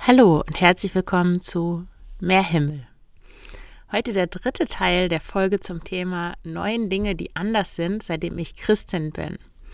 Hallo und herzlich willkommen zu Mehr Himmel. Heute der dritte Teil der Folge zum Thema 9 Dinge, die anders sind, seitdem ich Christin bin.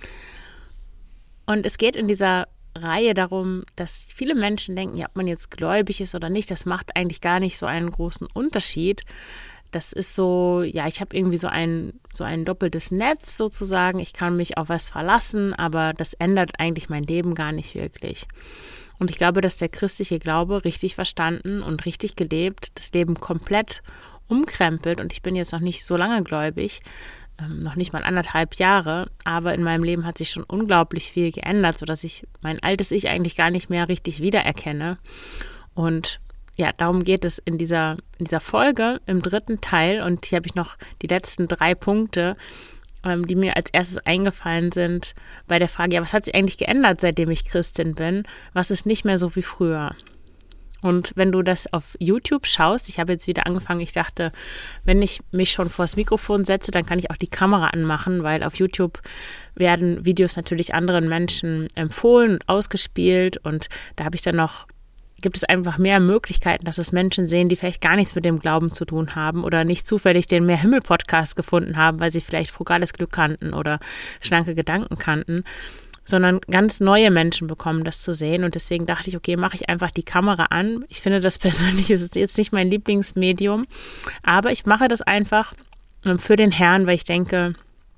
Und es geht in dieser Reihe darum, dass viele Menschen denken, ja, ob man jetzt gläubig ist oder nicht, das macht eigentlich gar nicht so einen großen Unterschied. Das ist so, ja, ich habe irgendwie so ein doppeltes Netz sozusagen. Ich kann mich auf was verlassen, aber das ändert eigentlich mein Leben gar nicht wirklich. Und ich glaube, dass der christliche Glaube richtig verstanden und richtig gelebt das Leben komplett umkrempelt. Und ich bin jetzt noch nicht so lange gläubig, noch nicht mal 1,5 Jahre, aber in meinem Leben hat sich schon unglaublich viel geändert, sodass ich mein altes Ich eigentlich gar nicht mehr richtig wiedererkenne. Und ja, darum geht es in dieser Folge im dritten Teil. Und hier habe ich noch die letzten 3 Punkte, die mir als erstes eingefallen sind bei der Frage, ja, was hat sich eigentlich geändert, seitdem ich Christin bin? Was ist nicht mehr so wie früher? Und wenn du das auf YouTube schaust, ich habe jetzt wieder angefangen, ich dachte, wenn ich mich schon vor das Mikrofon setze, dann kann ich auch die Kamera anmachen, weil auf YouTube werden Videos natürlich anderen Menschen empfohlen und ausgespielt und da gibt es einfach mehr Möglichkeiten, dass es Menschen sehen, die vielleicht gar nichts mit dem Glauben zu tun haben oder nicht zufällig den Mehr-Himmel-Podcast gefunden haben, weil sie vielleicht frugales Glück kannten oder schlanke Gedanken kannten, sondern ganz neue Menschen bekommen das zu sehen. Und deswegen dachte ich, okay, mache ich einfach die Kamera an. Ich finde, das persönlich ist jetzt nicht mein Lieblingsmedium, aber ich mache das einfach für den Herrn, weil ich denke,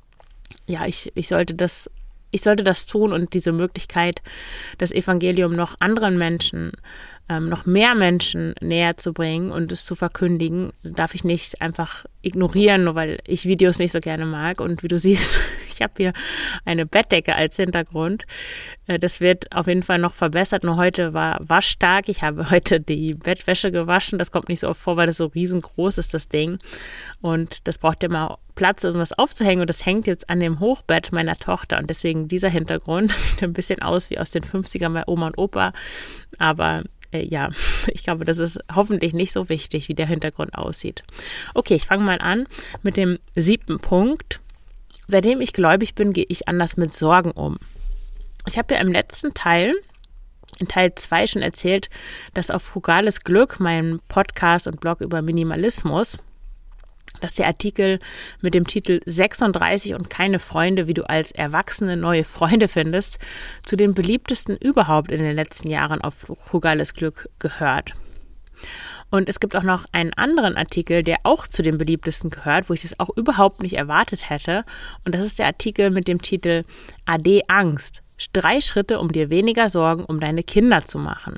ja, ich sollte das tun und diese Möglichkeit, das Evangelium noch anderen Menschen, noch mehr Menschen näher zu bringen und es zu verkündigen, darf ich nicht einfach ignorieren, nur weil ich Videos nicht so gerne mag. Und wie du siehst, ich habe hier eine Bettdecke als Hintergrund. Das wird auf jeden Fall noch verbessert. Nur heute war Waschtag. Ich habe heute die Bettwäsche gewaschen. Das kommt nicht so oft vor, weil das so riesengroß ist, das Ding. Und das braucht ja mal Platz, um das aufzuhängen. Und das hängt jetzt an dem Hochbett meiner Tochter. Und deswegen dieser Hintergrund sieht ein bisschen aus wie aus den 50ern bei Oma und Opa. Aber ja, ich glaube, das ist hoffentlich nicht so wichtig, wie der Hintergrund aussieht. Okay, ich fange mal an mit dem 7. Punkt. Seitdem ich gläubig bin, gehe ich anders mit Sorgen um. Ich habe ja im letzten Teil, in Teil 2 schon erzählt, dass auf frugales Glück, meinem Podcast und Blog über Minimalismus, dass der Artikel mit dem Titel 36 und keine Freunde, wie du als Erwachsene neue Freunde findest, zu den beliebtesten überhaupt in den letzten Jahren auf frugales Glück gehört. Und es gibt auch noch einen anderen Artikel, der auch zu den beliebtesten gehört, wo ich das auch überhaupt nicht erwartet hätte. Und das ist der Artikel mit dem Titel Ade Angst. 3 Schritte, um dir weniger Sorgen um deine Kinder zu machen.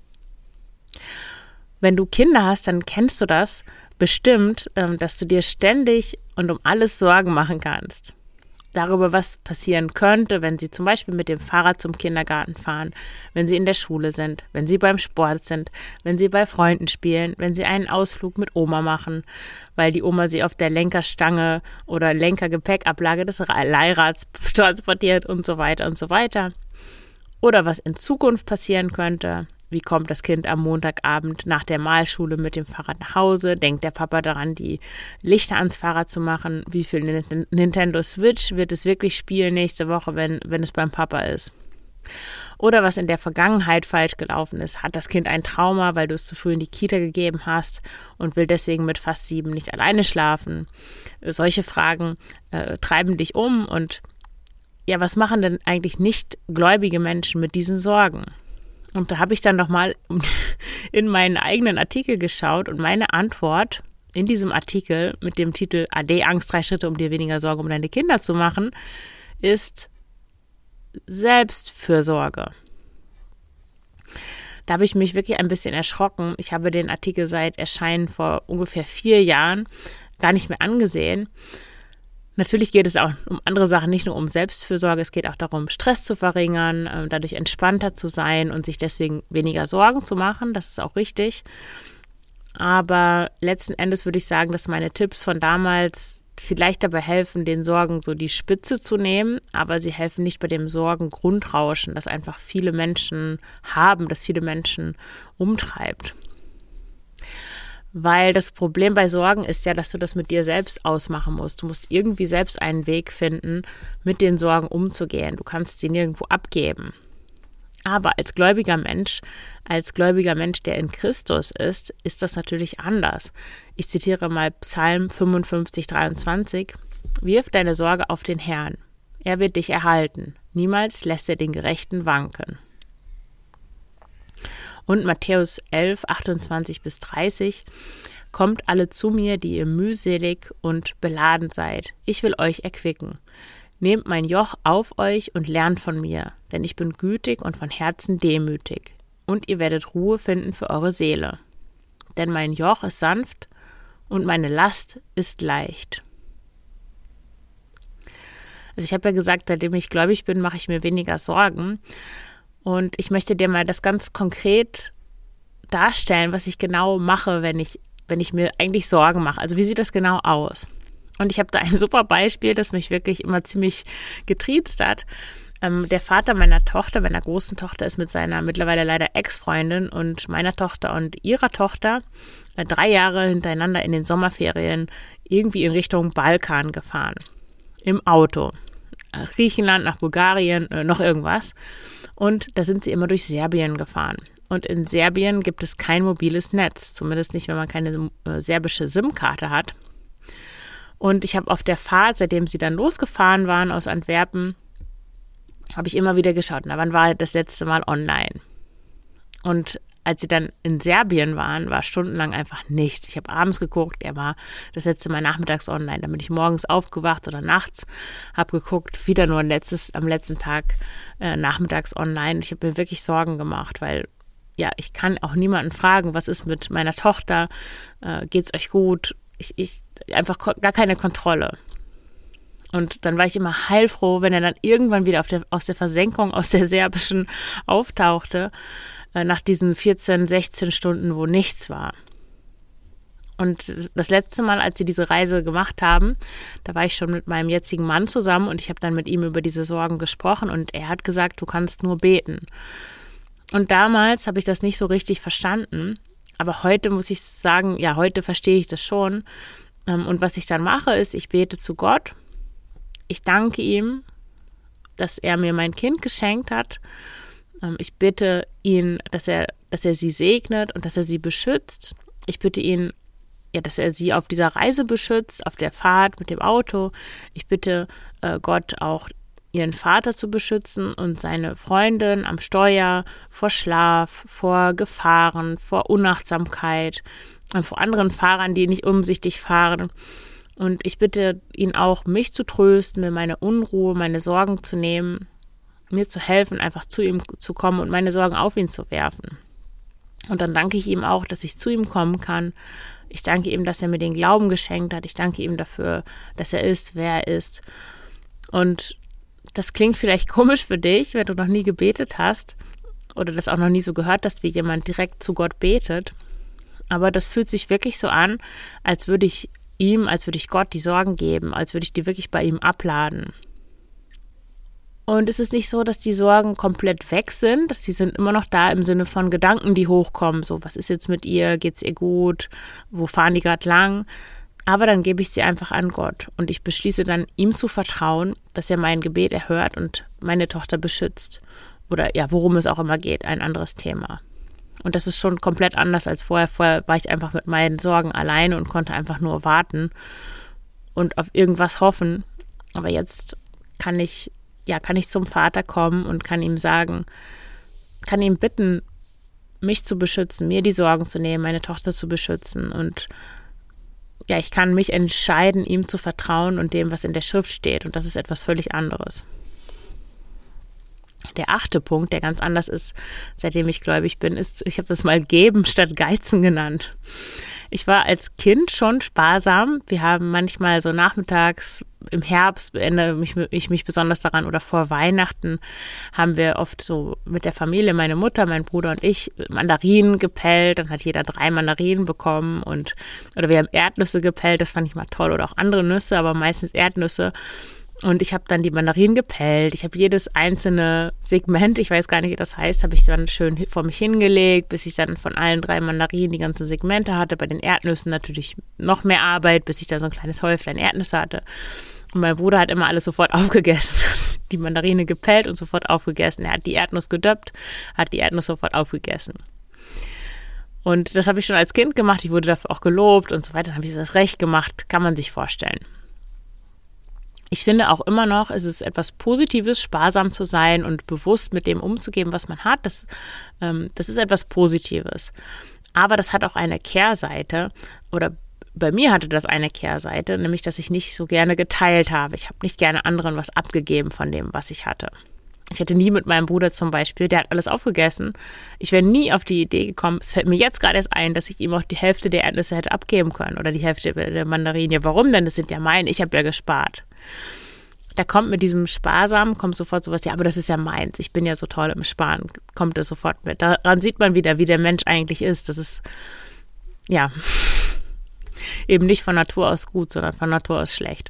Wenn du Kinder hast, dann kennst du das bestimmt, dass du dir ständig und um alles Sorgen machen kannst. Darüber, was passieren könnte, wenn sie zum Beispiel mit dem Fahrrad zum Kindergarten fahren, wenn sie in der Schule sind, wenn sie beim Sport sind, wenn sie bei Freunden spielen, wenn sie einen Ausflug mit Oma machen, weil die Oma sie auf der Lenkerstange oder Lenkergepäckablage des Leihrads transportiert und so weiter und so weiter. Oder was in Zukunft passieren könnte. Wie kommt das Kind am Montagabend nach der Malschule mit dem Fahrrad nach Hause? Denkt der Papa daran, die Lichter ans Fahrrad zu machen? Wie viel Nintendo Switch wird es wirklich spielen nächste Woche, wenn es beim Papa ist? Oder was in der Vergangenheit falsch gelaufen ist. Hat das Kind ein Trauma, weil du es zu früh in die Kita gegeben hast und will deswegen mit fast 7 nicht alleine schlafen? Solche Fragen treiben dich um. Und ja, was machen denn eigentlich nicht gläubige Menschen mit diesen Sorgen? Und da habe ich dann nochmal in meinen eigenen Artikel geschaut und meine Antwort in diesem Artikel mit dem Titel Ade Angst, 3 Schritte, um dir weniger Sorgen um deine Kinder zu machen, ist Selbstfürsorge. Da habe ich mich wirklich ein bisschen erschrocken. Ich habe den Artikel seit Erscheinen vor ungefähr 4 Jahren gar nicht mehr angesehen. Natürlich geht es auch um andere Sachen, nicht nur um Selbstfürsorge, es geht auch darum, Stress zu verringern, dadurch entspannter zu sein und sich deswegen weniger Sorgen zu machen, das ist auch richtig. Aber letzten Endes würde ich sagen, dass meine Tipps von damals vielleicht dabei helfen, den Sorgen so die Spitze zu nehmen, aber sie helfen nicht bei dem Sorgengrundrauschen, das einfach viele Menschen haben, das viele Menschen umtreibt. Weil das Problem bei Sorgen ist ja, dass du das mit dir selbst ausmachen musst. Du musst irgendwie selbst einen Weg finden, mit den Sorgen umzugehen. Du kannst sie nirgendwo abgeben. Aber als gläubiger Mensch, der in Christus ist das natürlich anders. Ich zitiere mal Psalm 55, 23. Wirf deine Sorge auf den Herrn. Er wird dich erhalten. Niemals lässt er den Gerechten wanken. Und Matthäus 11, 28 bis 30. Kommt alle zu mir, die ihr mühselig und beladen seid. Ich will euch erquicken. Nehmt mein Joch auf euch und lernt von mir, denn ich bin gütig und von Herzen demütig. Und ihr werdet Ruhe finden für eure Seele. Denn mein Joch ist sanft und meine Last ist leicht. Also ich habe ja gesagt, seitdem ich gläubig bin, mache ich mir weniger Sorgen. Und ich möchte dir mal das ganz konkret darstellen, was ich genau mache, wenn ich mir eigentlich Sorgen mache. Also wie sieht das genau aus? Und ich habe da ein super Beispiel, das mich wirklich immer ziemlich getriezt hat. Der Vater meiner großen Tochter, ist mit seiner mittlerweile leider Ex-Freundin und meiner Tochter und ihrer Tochter 3 Jahre hintereinander in den Sommerferien irgendwie in Richtung Balkan gefahren. Im Auto. Griechenland, nach Bulgarien, noch irgendwas. Und da sind sie immer durch Serbien gefahren. Und in Serbien gibt es kein mobiles Netz, zumindest nicht, wenn man keine serbische SIM-Karte hat. Und ich habe auf der Fahrt, seitdem sie dann losgefahren waren aus Antwerpen, habe ich immer wieder geschaut, na, wann war das letzte Mal online? Und als sie dann in Serbien waren, war stundenlang einfach nichts. Ich habe abends geguckt, er war das letzte Mal nachmittags online. Dann bin ich morgens aufgewacht oder nachts, habe geguckt, wieder nur am letzten Tag nachmittags online. Ich habe mir wirklich Sorgen gemacht, weil ja, ich kann auch niemanden fragen, was ist mit meiner Tochter, geht's euch gut? Ich einfach gar keine Kontrolle. Und dann war ich immer heilfroh, wenn er dann irgendwann wieder aus der Versenkung, aus der serbischen auftauchte, nach diesen 14, 16 Stunden, wo nichts war. Und das letzte Mal, als sie diese Reise gemacht haben, da war ich schon mit meinem jetzigen Mann zusammen und ich habe dann mit ihm über diese Sorgen gesprochen und er hat gesagt, du kannst nur beten. Und damals habe ich das nicht so richtig verstanden, aber heute muss ich sagen, ja, heute verstehe ich das schon. Und was ich dann mache, ist, ich bete zu Gott. Ich danke ihm, dass er mir mein Kind geschenkt hat. Ich bitte ihn, dass er sie segnet und dass er sie beschützt. Ich bitte ihn, ja, dass er sie auf dieser Reise beschützt, auf der Fahrt mit dem Auto. Ich bitte Gott auch, ihren Vater zu beschützen und seine Freundin am Steuer vor Schlaf, vor Gefahren, vor Unachtsamkeit, vor anderen Fahrern, die nicht umsichtig fahren. Und ich bitte ihn auch, mich zu trösten, mir meine Unruhe, meine Sorgen zu nehmen, mir zu helfen, einfach zu ihm zu kommen und meine Sorgen auf ihn zu werfen. Und dann danke ich ihm auch, dass ich zu ihm kommen kann. Ich danke ihm, dass er mir den Glauben geschenkt hat. Ich danke ihm dafür, dass er ist, wer er ist. Und das klingt vielleicht komisch für dich, wenn du noch nie gebetet hast oder das auch noch nie so gehört hast, wie jemand direkt zu Gott betet. Aber das fühlt sich wirklich so an, als würde ich Gott die Sorgen geben, als würde ich die wirklich bei ihm abladen. Und es ist nicht so, dass die Sorgen komplett weg sind, sie sind immer noch da im Sinne von Gedanken, die hochkommen. So, was ist jetzt mit ihr? Geht's ihr gut? Wo fahren die gerade lang? Aber dann gebe ich sie einfach an Gott und ich beschließe dann, ihm zu vertrauen, dass er mein Gebet erhört und meine Tochter beschützt. Oder ja, worum es auch immer geht, ein anderes Thema. Und das ist schon komplett anders als vorher. Vorher war ich einfach mit meinen Sorgen alleine und konnte einfach nur warten und auf irgendwas hoffen. Aber jetzt kann ich zum Vater kommen und kann ihm sagen, kann ihm bitten, mich zu beschützen, mir die Sorgen zu nehmen, meine Tochter zu beschützen. Und ja, ich kann mich entscheiden, ihm zu vertrauen und dem, was in der Schrift steht. Und das ist etwas völlig anderes. Der 8. Punkt, der ganz anders ist, seitdem ich gläubig bin, ist, ich habe das mal Geben statt Geizen genannt. Ich war als Kind schon sparsam. Wir haben manchmal so nachmittags im Herbst, erinnere ich mich besonders daran, oder vor Weihnachten haben wir oft so mit der Familie, meine Mutter, mein Bruder und ich, Mandarinen gepellt. Dann hat jeder 3 Mandarinen bekommen oder wir haben Erdnüsse gepellt, das fand ich mal toll, oder auch andere Nüsse, aber meistens Erdnüsse. Und ich habe dann die Mandarinen gepellt. Ich habe jedes einzelne Segment, ich weiß gar nicht, wie das heißt, habe ich dann schön vor mich hingelegt, bis ich dann von allen 3 Mandarinen die ganzen Segmente hatte. Bei den Erdnüssen natürlich noch mehr Arbeit, bis ich dann so ein kleines Häuflein Erdnüsse hatte. Und mein Bruder hat immer alles sofort aufgegessen. Die Mandarine gepellt und sofort aufgegessen. Er hat die Erdnuss gedöppt, hat die Erdnuss sofort aufgegessen. Und das habe ich schon als Kind gemacht. Ich wurde dafür auch gelobt und so weiter. Dann habe ich das recht gemacht. Kann man sich vorstellen. Ich finde auch immer noch, es ist etwas Positives, sparsam zu sein und bewusst mit dem umzugehen, was man hat. Das ist etwas Positives. Aber das hat auch eine Kehrseite, oder bei mir hatte das eine Kehrseite, nämlich, dass ich nicht so gerne geteilt habe. Ich habe nicht gerne anderen was abgegeben von dem, was ich hatte. Ich hätte nie mit meinem Bruder zum Beispiel, der hat alles aufgegessen. Ich wäre nie auf die Idee gekommen, es fällt mir jetzt gerade erst ein, dass ich ihm auch die Hälfte der Erdnüsse hätte abgeben können oder die Hälfte der Mandarinen. Warum denn? Das sind ja meine, ich habe ja gespart. Da kommt mit diesem Sparsamen, kommt sofort sowas, ja, aber das ist ja meins, ich bin ja so toll im Sparen, kommt das sofort mit. Daran sieht man wieder, wie der Mensch eigentlich ist. Das ist, ja, eben nicht von Natur aus gut, sondern von Natur aus schlecht.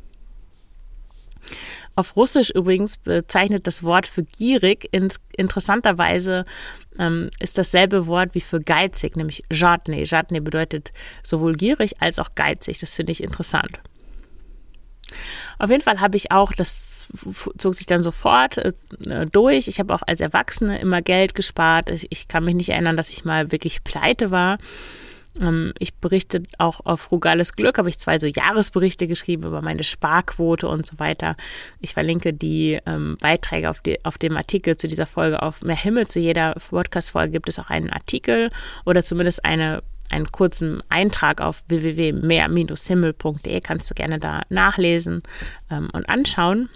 Auf Russisch übrigens bezeichnet das Wort für gierig interessanterweise ist dasselbe Wort wie für geizig, nämlich Żadny. Żadny bedeutet sowohl gierig als auch geizig. Das finde ich interessant. Auf jeden Fall habe ich auch, das zog sich dann sofort durch. Ich habe auch als Erwachsene immer Geld gespart. Ich kann mich nicht erinnern, dass ich mal wirklich pleite war. Ich berichte auch auf Frugales Glück, habe ich 2 so Jahresberichte geschrieben über meine Sparquote und so weiter. Ich verlinke die Beiträge auf dem Artikel zu dieser Folge auf Mehr Himmel. Zu jeder Podcast-Folge gibt es auch einen Artikel oder zumindest einen kurzen Eintrag auf www.mehr-himmel.de. Kannst du gerne da nachlesen und anschauen.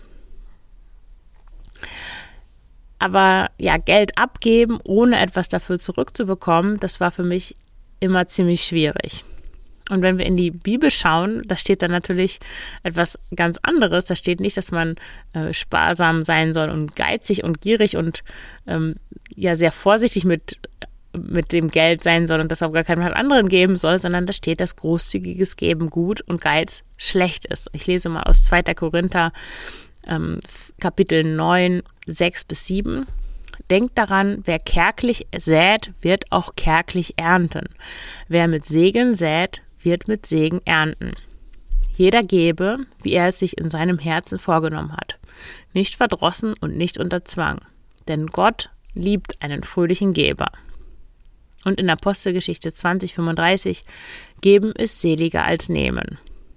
Aber ja, Geld abgeben, ohne etwas dafür zurückzubekommen, das war für mich immer ziemlich schwierig. Und wenn wir in die Bibel schauen, da steht dann natürlich etwas ganz anderes. Da steht nicht, dass man sparsam sein soll und geizig und gierig und ja sehr vorsichtig mit dem Geld sein soll und das auf gar keinen Fall anderen geben soll, sondern da steht, dass großzügiges Geben gut und Geiz schlecht ist. Ich lese mal aus 2. Korinther Kapitel 9, 6-7. Denkt daran, wer kärglich sät, wird auch kärglich ernten. Wer mit Segen sät, wird mit Segen ernten. Jeder gebe, wie er es sich in seinem Herzen vorgenommen hat. Nicht verdrossen und nicht unter Zwang. Denn Gott liebt einen fröhlichen Geber. Und in Apostelgeschichte 20,35, geben ist seliger als nehmen.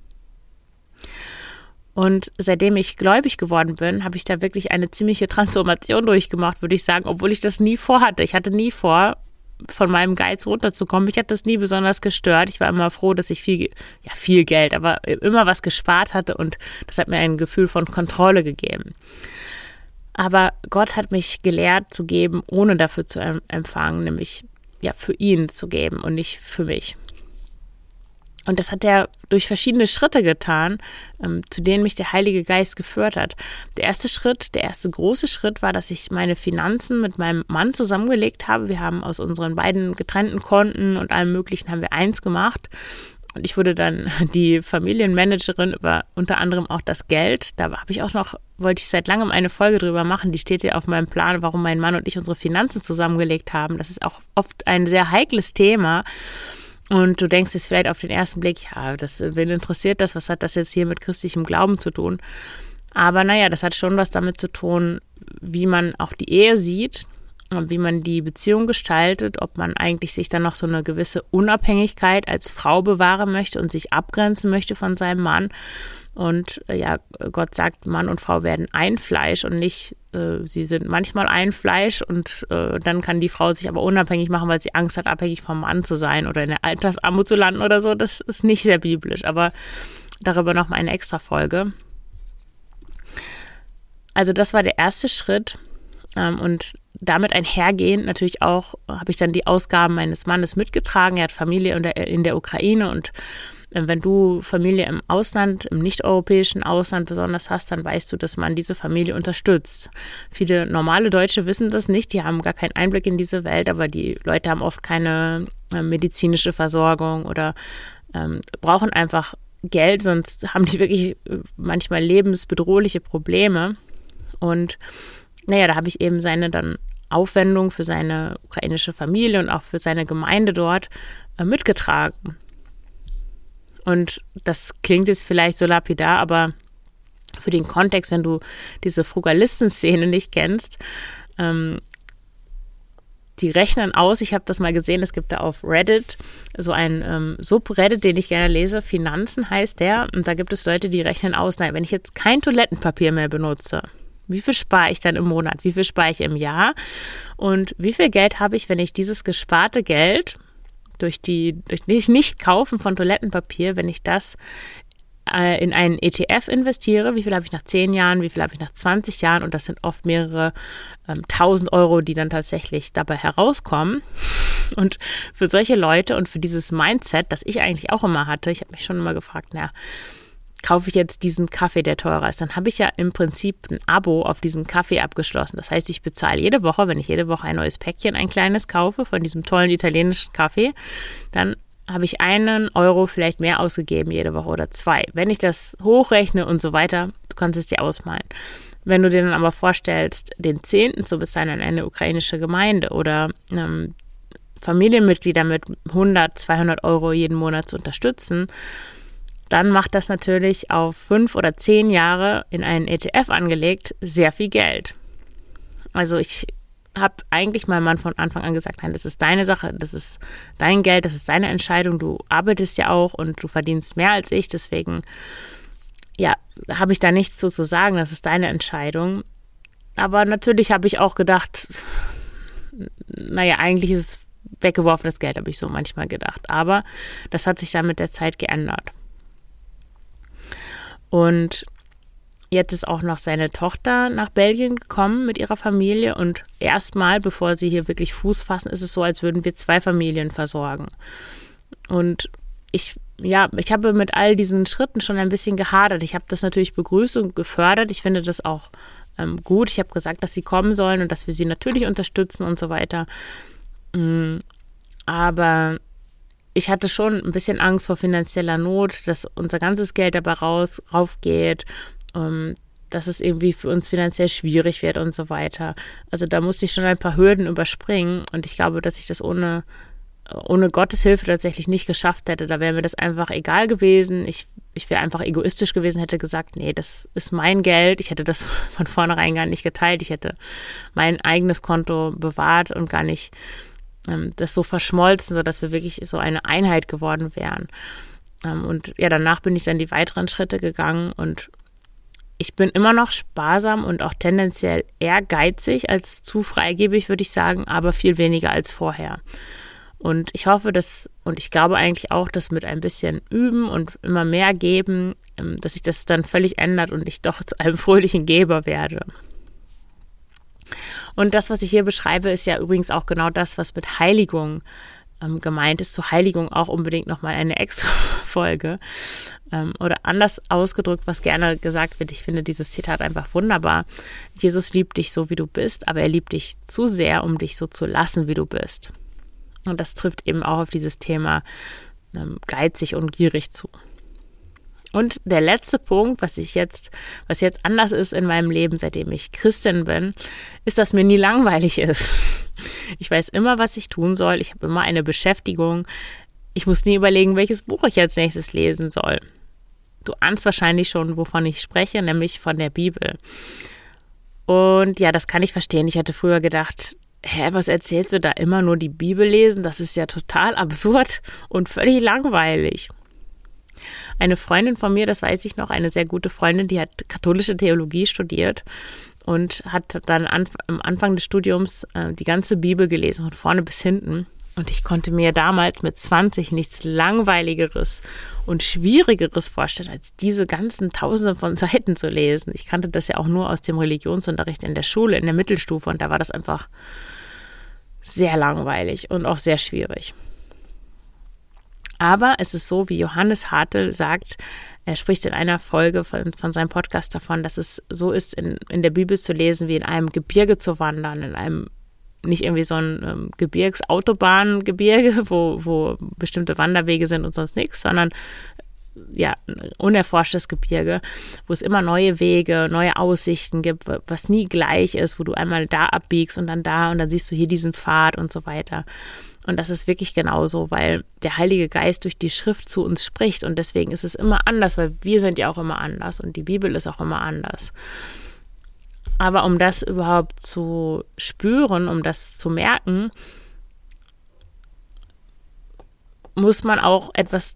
Und seitdem ich gläubig geworden bin, habe ich da wirklich eine ziemliche Transformation durchgemacht, würde ich sagen, obwohl ich das nie vorhatte. Ich hatte nie vor, von meinem Geiz runterzukommen. Mich hat das nie besonders gestört. Ich war immer froh, dass ich viel Geld, aber immer was gespart hatte und das hat mir ein Gefühl von Kontrolle gegeben. Aber Gott hat mich gelehrt zu geben, ohne dafür zu empfangen, nämlich ja für ihn zu geben und nicht für mich. Und das hat er durch verschiedene Schritte getan, zu denen mich der Heilige Geist geführt hat. Der erste große Schritt war, dass ich meine Finanzen mit meinem Mann zusammengelegt habe. Wir haben aus unseren beiden getrennten Konten und allem Möglichen haben wir eins gemacht. Und ich wurde dann die Familienmanagerin über unter anderem auch das Geld. Da wollte ich seit langem eine Folge drüber machen. Die steht ja auf meinem Plan, warum mein Mann und ich unsere Finanzen zusammengelegt haben. Das ist auch oft ein sehr heikles Thema. Und du denkst jetzt vielleicht auf den ersten Blick, ja, wen interessiert das? Was hat das jetzt hier mit christlichem Glauben zu tun? Aber naja, das hat schon was damit zu tun, wie man auch die Ehe sieht und wie man die Beziehung gestaltet, ob man eigentlich sich dann noch so eine gewisse Unabhängigkeit als Frau bewahren möchte und sich abgrenzen möchte von seinem Mann. Und ja, Gott sagt, Mann und Frau werden ein Fleisch und nicht, sie sind manchmal ein Fleisch und dann kann die Frau sich aber unabhängig machen, weil sie Angst hat, abhängig vom Mann zu sein oder in der Altersarmut zu landen oder so. Das ist nicht sehr biblisch, aber darüber noch mal eine extra Folge. Also das war der erste Schritt und damit einhergehend natürlich auch habe ich dann die Ausgaben meines Mannes mitgetragen. Er hat Familie in der Ukraine und wenn du Familie im Ausland, im nicht-europäischen Ausland besonders hast, dann weißt du, dass man diese Familie unterstützt. Viele normale Deutsche wissen das nicht, die haben gar keinen Einblick in diese Welt, aber die Leute haben oft keine medizinische Versorgung oder brauchen einfach Geld, sonst haben die wirklich manchmal lebensbedrohliche Probleme. Und naja, da habe ich eben seine dann Aufwendung für seine ukrainische Familie und auch für seine Gemeinde dort mitgetragen. Und das klingt jetzt vielleicht so lapidar, aber Für den Kontext, wenn du diese Frugalisten-Szene nicht kennst, die rechnen aus, ich habe das mal gesehen, es gibt da auf Reddit so ein Subreddit, den ich gerne lese, Finanzen heißt der, und da gibt es Leute, die rechnen aus, nein, wenn ich jetzt kein Toilettenpapier mehr benutze, wie viel spare ich dann im Monat, wie viel spare ich im Jahr und wie viel Geld habe ich, wenn ich dieses gesparte Geld durch Nicht-Kaufen von Toilettenpapier, wenn ich das in einen ETF investiere, wie viel habe ich nach 10 Jahren, wie viel habe ich nach 20 Jahren und das sind oft mehrere 1.000 Euro, die dann tatsächlich dabei herauskommen. Und für solche Leute und für dieses Mindset, das ich eigentlich auch immer hatte, ich habe mich schon immer gefragt, kaufe ich jetzt diesen Kaffee, der teurer ist, dann habe ich ja im Prinzip ein Abo auf diesen Kaffee abgeschlossen. Das heißt, ich bezahle jede Woche, wenn ich jede Woche ein neues Päckchen, ein kleines kaufe von diesem tollen italienischen Kaffee, dann habe ich 1 Euro vielleicht mehr ausgegeben jede Woche oder 2. Wenn ich das hochrechne und so weiter, du kannst es dir ausmalen. Wenn du dir dann aber vorstellst, den 10. zu bezahlen an eine ukrainische Gemeinde oder Familienmitglieder mit 100, 200 Euro jeden Monat zu unterstützen, dann macht das natürlich auf 5 oder 10 Jahre in einen ETF angelegt sehr viel Geld. Also ich habe eigentlich meinem Mann von Anfang an gesagt, nein, das ist deine Sache, das ist dein Geld, das ist deine Entscheidung, du arbeitest ja auch und du verdienst mehr als ich, deswegen habe ich da nichts zu sagen, das ist deine Entscheidung. Aber natürlich habe ich auch gedacht, eigentlich ist es weggeworfenes Geld, habe ich so manchmal gedacht. Aber das hat sich dann mit der Zeit geändert. Und jetzt ist auch noch seine Tochter nach Belgien gekommen mit ihrer Familie und erstmal, bevor sie hier wirklich Fuß fassen, ist es so, als würden wir 2 Familien versorgen. Und ich habe mit all diesen Schritten schon ein bisschen gehadert. Ich habe das natürlich begrüßt und gefördert. Ich finde das auch gut. Ich habe gesagt, dass sie kommen sollen und dass wir sie natürlich unterstützen und so weiter. Aber ich hatte schon ein bisschen Angst vor finanzieller Not, dass unser ganzes Geld dabei raufgeht, dass es irgendwie für uns finanziell schwierig wird und so weiter. Also da musste ich schon ein paar Hürden überspringen und ich glaube, dass ich das ohne Gottes Hilfe tatsächlich nicht geschafft hätte. Da wäre mir das einfach egal gewesen. Ich wäre einfach egoistisch gewesen, hätte gesagt, nee, das ist mein Geld. Ich hätte das von vornherein gar nicht geteilt. Ich hätte mein eigenes Konto bewahrt und gar nicht das so verschmolzen, sodass wir wirklich so eine Einheit geworden wären. Und danach bin ich dann die weiteren Schritte gegangen und ich bin immer noch sparsam und auch tendenziell ehrgeizig als zu freigebig, würde ich sagen, aber viel weniger als vorher. Und ich hoffe, und ich glaube eigentlich auch, dass mit ein bisschen Üben und immer mehr geben, dass sich das dann völlig ändert und ich doch zu einem fröhlichen Geber werde. Und das, was ich hier beschreibe, ist ja übrigens auch genau das, was mit Heiligung gemeint ist. Zur Heiligung auch unbedingt nochmal eine extra Folge. Oder anders ausgedrückt, was gerne gesagt wird. Ich finde dieses Zitat einfach wunderbar. Jesus liebt dich so, wie du bist, aber er liebt dich zu sehr, um dich so zu lassen, wie du bist. Und das trifft eben auch auf dieses Thema geizig und gierig zu. Und der letzte Punkt, was jetzt anders ist in meinem Leben, seitdem ich Christin bin, ist, dass mir nie langweilig ist. Ich weiß immer, was ich tun soll. Ich habe immer eine Beschäftigung. Ich muss nie überlegen, welches Buch ich als nächstes lesen soll. Du ahnst wahrscheinlich schon, wovon ich spreche, nämlich von der Bibel. Und ja, das kann ich verstehen. Ich hatte früher gedacht, was erzählst du da, immer nur die Bibel lesen? Das ist ja total absurd und völlig langweilig. Eine Freundin von mir, das weiß ich noch, eine sehr gute Freundin, die hat katholische Theologie studiert und hat dann am Anfang des Studiums die ganze Bibel gelesen, von vorne bis hinten. Und ich konnte mir damals mit 20 nichts Langweiligeres und Schwierigeres vorstellen, als diese ganzen Tausende von Seiten zu lesen. Ich kannte das ja auch nur aus dem Religionsunterricht in der Schule, in der Mittelstufe. Und da war das einfach sehr langweilig und auch sehr schwierig. Aber es ist so, wie Johannes Hartl sagt, er spricht in einer Folge von seinem Podcast davon, dass es so ist, in der Bibel zu lesen, wie in einem Gebirge zu wandern, in einem nicht irgendwie so ein Gebirgsautobahn-Gebirge, wo bestimmte Wanderwege sind und sonst nichts, sondern ja, ein unerforschtes Gebirge, wo es immer neue Wege, neue Aussichten gibt, was nie gleich ist, wo du einmal da abbiegst und dann siehst du hier diesen Pfad und so weiter. Und das ist wirklich genauso, weil der Heilige Geist durch die Schrift zu uns spricht und deswegen ist es immer anders, weil wir sind ja auch immer anders und die Bibel ist auch immer anders. Aber um das überhaupt zu spüren, um das zu merken, muss man auch etwas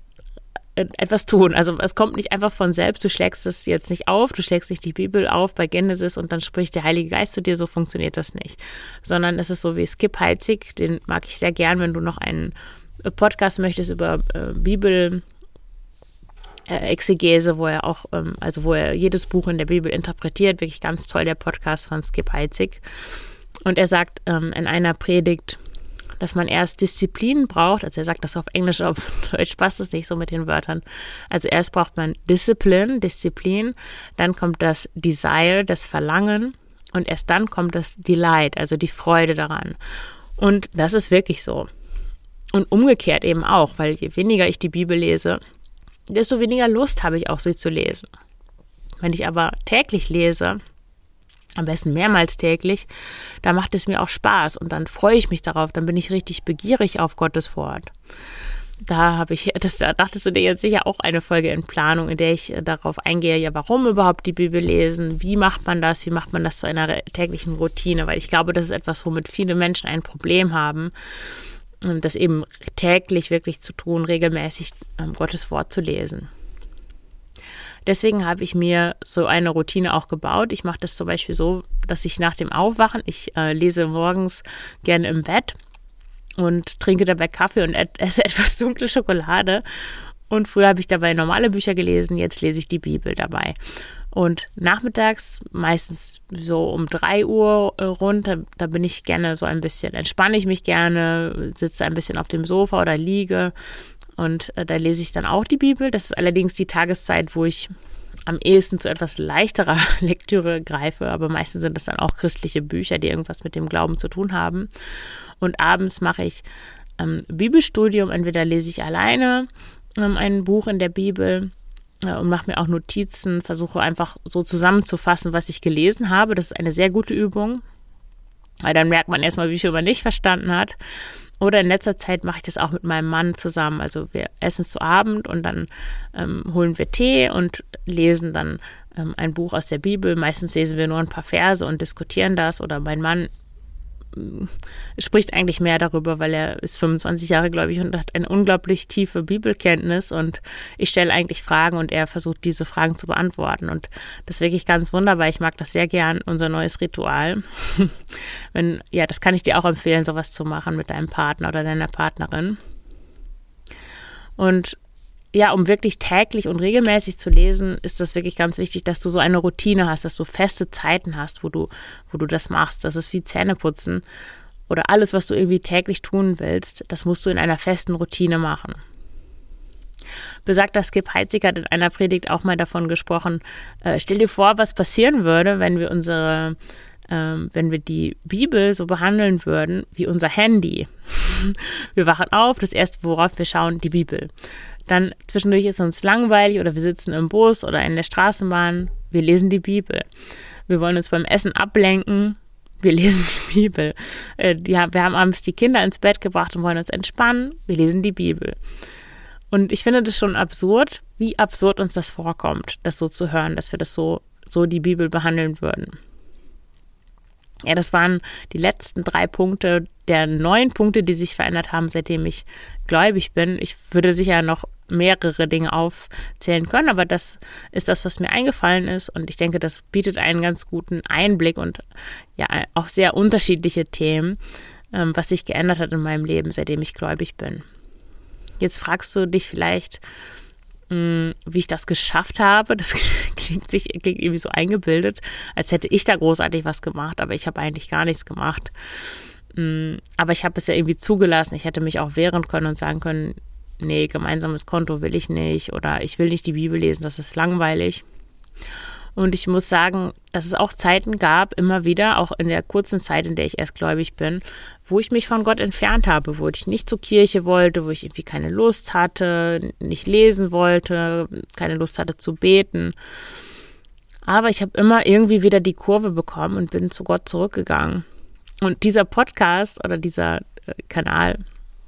tun. Also es kommt nicht einfach von selbst, du schlägst es jetzt nicht auf, du schlägst nicht die Bibel auf bei Genesis und dann spricht der Heilige Geist zu dir, so funktioniert das nicht. Sondern es ist so wie Skip Heitzig, den mag ich sehr gern, wenn du noch einen Podcast möchtest über Bibel Exegese, wo er jedes Buch in der Bibel interpretiert, wirklich ganz toll, der Podcast von Skip Heitzig. Und er sagt in einer Predigt, dass man erst Disziplin braucht, also er sagt das auf Englisch, auf Deutsch passt das nicht so mit den Wörtern. Also erst braucht man Disziplin, dann kommt das Desire, das Verlangen und erst dann kommt das Delight, also die Freude daran. Und das ist wirklich so. Und umgekehrt eben auch, weil je weniger ich die Bibel lese, desto weniger Lust habe ich auch, sie zu lesen. Wenn ich aber täglich lese, am besten mehrmals täglich, da macht es mir auch Spaß und dann freue ich mich darauf, dann bin ich richtig begierig auf Gottes Wort. Da dachtest du dir jetzt sicher auch eine Folge in Planung, in der ich darauf eingehe, ja, warum überhaupt die Bibel lesen, wie macht man das zu einer täglichen Routine, weil ich glaube, das ist etwas, womit viele Menschen ein Problem haben, das eben täglich wirklich zu tun, regelmäßig Gottes Wort zu lesen. Deswegen habe ich mir so eine Routine auch gebaut. Ich mache das zum Beispiel so, dass ich nach dem Aufwachen, ich lese morgens gerne im Bett und trinke dabei Kaffee und esse etwas dunkle Schokolade. Und früher habe ich dabei normale Bücher gelesen, jetzt lese ich die Bibel dabei. Und nachmittags, meistens so um 3 Uhr rund, da bin ich gerne so ein bisschen, entspanne ich mich gerne, sitze ein bisschen auf dem Sofa oder liege. Und da lese ich dann auch die Bibel. Das ist allerdings die Tageszeit, wo ich am ehesten zu etwas leichterer Lektüre greife. Aber meistens sind das dann auch christliche Bücher, die irgendwas mit dem Glauben zu tun haben. Und abends mache ich Bibelstudium. Entweder lese ich alleine ein Buch in der Bibel und mache mir auch Notizen, versuche einfach so zusammenzufassen, was ich gelesen habe. Das ist eine sehr gute Übung, weil dann merkt man erstmal, wie viel man nicht verstanden hat. Oder in letzter Zeit mache ich das auch mit meinem Mann zusammen. Also wir essen zu Abend und dann holen wir Tee und lesen dann ein Buch aus der Bibel. Meistens lesen wir nur ein paar Verse und diskutieren das. Oder mein Mann spricht eigentlich mehr darüber, weil er ist 25 Jahre, glaube ich, und hat eine unglaublich tiefe Bibelkenntnis. Und ich stelle eigentlich Fragen und er versucht, diese Fragen zu beantworten. Und das ist wirklich ganz wunderbar. Ich mag das sehr gern, unser neues Ritual. Das kann ich dir auch empfehlen, sowas zu machen mit deinem Partner oder deiner Partnerin. Und ja, um wirklich täglich und regelmäßig zu lesen, ist das wirklich ganz wichtig, dass du so eine Routine hast, dass du feste Zeiten hast, wo du das machst. Das ist wie Zähneputzen oder alles, was du irgendwie täglich tun willst, das musst du in einer festen Routine machen. Besagter Skip Heitzig hat in einer Predigt auch mal davon gesprochen, stell dir vor, was passieren würde, wenn wir die Bibel so behandeln würden wie unser Handy. Wir wachen auf, das erste, worauf wir schauen, die Bibel. Dann zwischendurch ist uns langweilig oder wir sitzen im Bus oder in der Straßenbahn, wir lesen die Bibel. Wir wollen uns beim Essen ablenken, wir lesen die Bibel. Wir haben abends die Kinder ins Bett gebracht und wollen uns entspannen, wir lesen die Bibel. Und ich finde das schon absurd, wie absurd uns das vorkommt, das so zu hören, dass wir das so die Bibel behandeln würden. Ja, das waren die letzten 3 Punkte der 9 Punkte, die sich verändert haben, seitdem ich gläubig bin. Ich würde sicher noch mehrere Dinge aufzählen können, aber das ist das, was mir eingefallen ist. Und ich denke, das bietet einen ganz guten Einblick und ja auch sehr unterschiedliche Themen, was sich geändert hat in meinem Leben, seitdem ich gläubig bin. Jetzt fragst du dich vielleicht, wie ich das geschafft habe. Das klingt irgendwie so eingebildet, als hätte ich da großartig was gemacht, aber ich habe eigentlich gar nichts gemacht. Aber ich habe es ja irgendwie zugelassen. Ich hätte mich auch wehren können und sagen können, nee, gemeinsames Konto will ich nicht oder ich will nicht die Bibel lesen, das ist langweilig. Und ich muss sagen, dass es auch Zeiten gab, immer wieder, auch in der kurzen Zeit, in der ich erst gläubig bin, wo ich mich von Gott entfernt habe, wo ich nicht zur Kirche wollte, wo ich irgendwie keine Lust hatte, nicht lesen wollte, keine Lust hatte zu beten. Aber ich habe immer irgendwie wieder die Kurve bekommen und bin zu Gott zurückgegangen. Und dieser Podcast oder dieser Kanal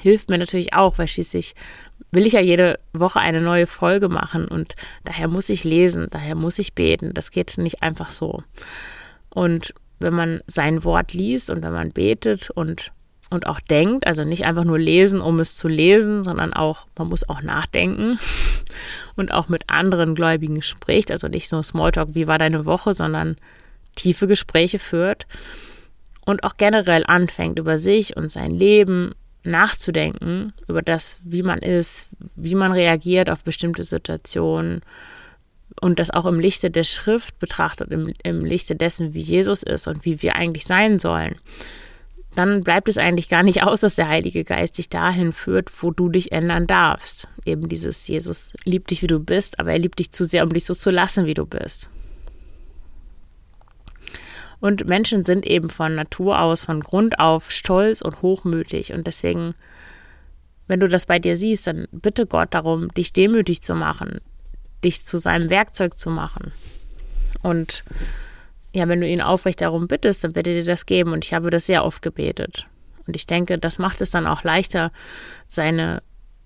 hilft mir natürlich auch, weil schließlich will ich ja jede Woche eine neue Folge machen und daher muss ich lesen, daher muss ich beten. Das geht nicht einfach so. Und wenn man sein Wort liest und wenn man betet und auch denkt, also nicht einfach nur lesen, um es zu lesen, sondern auch, man muss auch nachdenken und auch mit anderen Gläubigen spricht, also nicht so Smalltalk, wie war deine Woche, sondern tiefe Gespräche führt und auch generell anfängt, über sich und sein Leben nachzudenken, über das, wie man ist, wie man reagiert auf bestimmte Situationen und das auch im Lichte der Schrift betrachtet, im Lichte dessen, wie Jesus ist und wie wir eigentlich sein sollen, dann bleibt es eigentlich gar nicht aus, dass der Heilige Geist dich dahin führt, wo du dich ändern darfst. Eben dieses Jesus liebt dich, wie du bist, aber er liebt dich zu sehr, um dich so zu lassen, wie du bist. Und Menschen sind eben von Natur aus, von Grund auf stolz und hochmütig. Und deswegen, wenn du das bei dir siehst, dann bitte Gott darum, dich demütig zu machen, dich zu seinem Werkzeug zu machen. Und ja, wenn du ihn aufrecht darum bittest, dann wird er dir das geben. Und ich habe das sehr oft gebetet. Und ich denke, das macht es dann auch leichter, an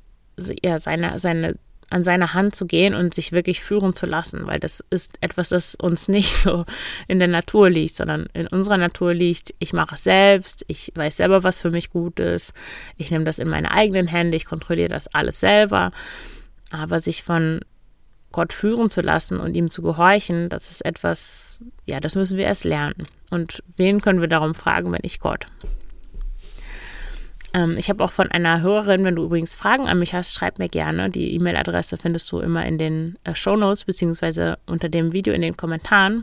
seine Hand zu gehen und sich wirklich führen zu lassen. Weil das ist etwas, das uns nicht so in der Natur liegt, sondern in unserer Natur liegt, ich mache es selbst, ich weiß selber, was für mich gut ist. Ich nehme das in meine eigenen Hände, ich kontrolliere das alles selber. Aber sich von Gott führen zu lassen und ihm zu gehorchen, das ist etwas, ja, das müssen wir erst lernen. Und wen können wir darum fragen, wenn nicht Gott? Ich habe auch von einer Hörerin, wenn du übrigens Fragen an mich hast, schreib mir gerne. Die E-Mail-Adresse findest du immer in den Shownotes beziehungsweise unter dem Video in den Kommentaren.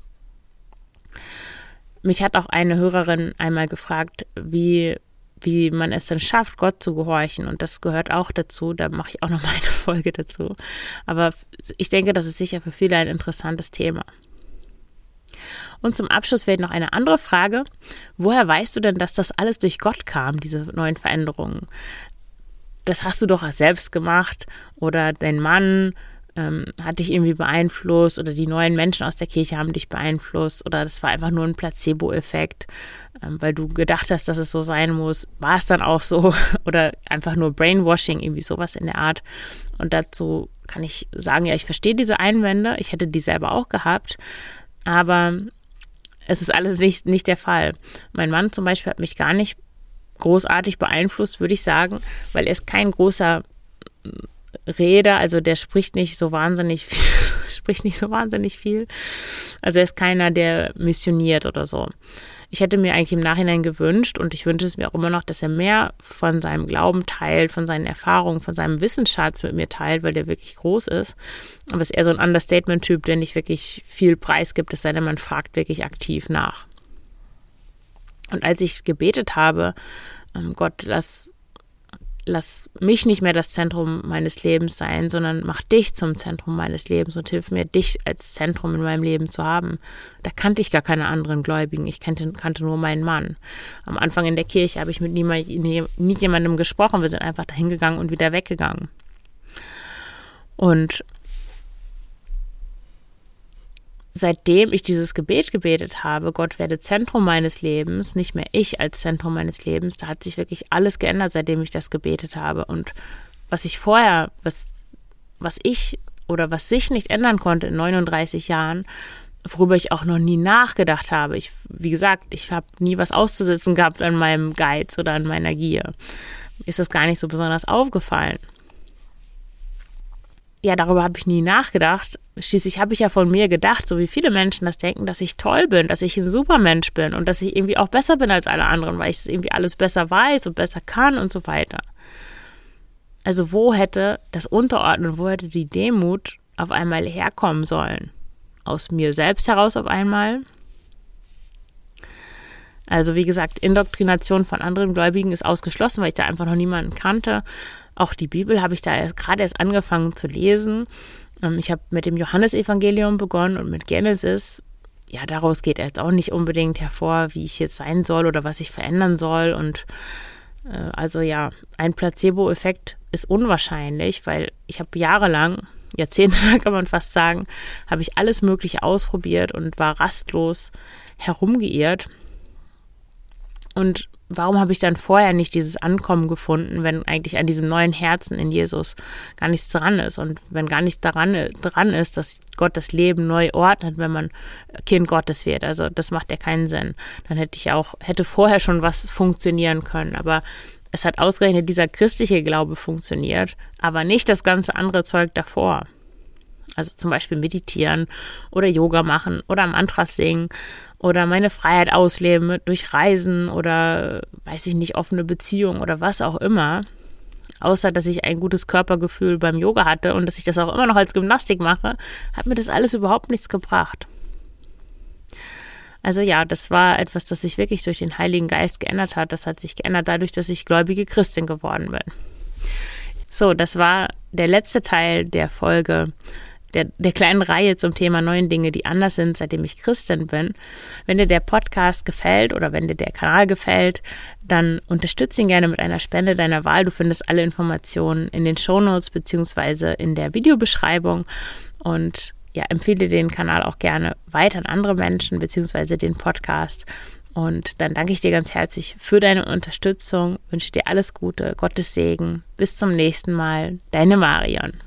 Mich hat auch eine Hörerin einmal gefragt, wie man es denn schafft, Gott zu gehorchen. Und das gehört auch dazu. Da mache ich auch noch mal eine Folge dazu. Aber ich denke, das ist sicher für viele ein interessantes Thema. Und zum Abschluss vielleicht noch eine andere Frage. Woher weißt du denn, dass das alles durch Gott kam, diese neuen Veränderungen? Das hast du doch selbst gemacht oder dein Mann hat dich irgendwie beeinflusst oder die neuen Menschen aus der Kirche haben dich beeinflusst oder das war einfach nur ein Placebo-Effekt, weil du gedacht hast, dass es so sein muss. War es dann auch so oder einfach nur Brainwashing, irgendwie sowas in der Art. Und dazu kann ich sagen, ja, ich verstehe diese Einwände. Ich hätte die selber auch gehabt, aber es ist alles nicht der Fall. Mein Mann zum Beispiel hat mich gar nicht großartig beeinflusst, würde ich sagen, weil er ist kein großer Redner, also der spricht nicht so wahnsinnig viel. Also er ist keiner, der missioniert oder so. Ich hätte mir eigentlich im Nachhinein gewünscht und ich wünsche es mir auch immer noch, dass er mehr von seinem Glauben teilt, von seinen Erfahrungen, von seinem Wissensschatz mit mir teilt, weil der wirklich groß ist. Aber es ist eher so ein Understatement-Typ, der nicht wirklich viel preisgibt, es sei denn, man fragt wirklich aktiv nach. Und als ich gebetet habe, Gott, lass mich nicht mehr das Zentrum meines Lebens sein, sondern mach dich zum Zentrum meines Lebens und hilf mir, dich als Zentrum in meinem Leben zu haben. Da kannte ich gar keine anderen Gläubigen. Ich kannte nur meinen Mann. Am Anfang in der Kirche habe ich mit nie jemandem gesprochen. Wir sind einfach dahin gegangen und wieder weggegangen. Und seitdem ich dieses Gebet gebetet habe, Gott werde Zentrum meines Lebens, nicht mehr ich als Zentrum meines Lebens, da hat sich wirklich alles geändert, seitdem ich das gebetet habe. Und was ich vorher, was sich nicht ändern konnte in 39 Jahren, worüber ich auch noch nie nachgedacht habe. Wie gesagt, ich habe nie was auszusetzen gehabt an meinem Geiz oder an meiner Gier. Mir ist das gar nicht so besonders aufgefallen. Ja, darüber habe ich nie nachgedacht. Schließlich habe ich ja von mir gedacht, so wie viele Menschen das denken, dass ich toll bin, dass ich ein Supermensch bin und dass ich irgendwie auch besser bin als alle anderen, weil ich es irgendwie alles besser weiß und besser kann und so weiter. Also wo hätte das Unterordnen, wo hätte die Demut auf einmal herkommen sollen? Aus mir selbst heraus auf einmal? Also wie gesagt, Indoktrination von anderen Gläubigen ist ausgeschlossen, weil ich da einfach noch niemanden kannte. Auch die Bibel habe ich da gerade erst angefangen zu lesen. Ich habe mit dem Johannesevangelium begonnen und mit Genesis. Ja, daraus geht jetzt auch nicht unbedingt hervor, wie ich jetzt sein soll oder was ich verändern soll. Und also ja, ein Placebo-Effekt ist unwahrscheinlich, weil ich habe jahrelang, Jahrzehnte kann man fast sagen, habe ich alles Mögliche ausprobiert und war rastlos herumgeirrt. Und warum habe ich dann vorher nicht dieses Ankommen gefunden, wenn eigentlich an diesem neuen Herzen in Jesus gar nichts dran ist und wenn gar nichts dran ist, dass Gott das Leben neu ordnet, wenn man Kind Gottes wird. Also das macht ja keinen Sinn. Dann hätte vorher schon was funktionieren können, aber es hat ausgerechnet dieser christliche Glaube funktioniert, aber nicht das ganze andere Zeug davor. Also zum Beispiel meditieren oder Yoga machen oder Mantras singen oder meine Freiheit ausleben durch Reisen oder, weiß ich nicht, offene Beziehungen oder was auch immer. Außer, dass ich ein gutes Körpergefühl beim Yoga hatte und dass ich das auch immer noch als Gymnastik mache, hat mir das alles überhaupt nichts gebracht. Also ja, das war etwas, das sich wirklich durch den Heiligen Geist geändert hat. Das hat sich geändert dadurch, dass ich gläubige Christin geworden bin. So, das war der letzte Teil der Folge, der kleinen Reihe zum Thema 9 Dinge, die anders sind, seitdem ich Christin bin. Wenn dir der Podcast gefällt oder wenn dir der Kanal gefällt, dann unterstütze ihn gerne mit einer Spende deiner Wahl. Du findest alle Informationen in den Shownotes bzw. in der Videobeschreibung und ja, empfehle den Kanal auch gerne weiter an andere Menschen bzw. den Podcast. Und dann danke ich dir ganz herzlich für deine Unterstützung, wünsche dir alles Gute, Gottes Segen. Bis zum nächsten Mal, deine Marion.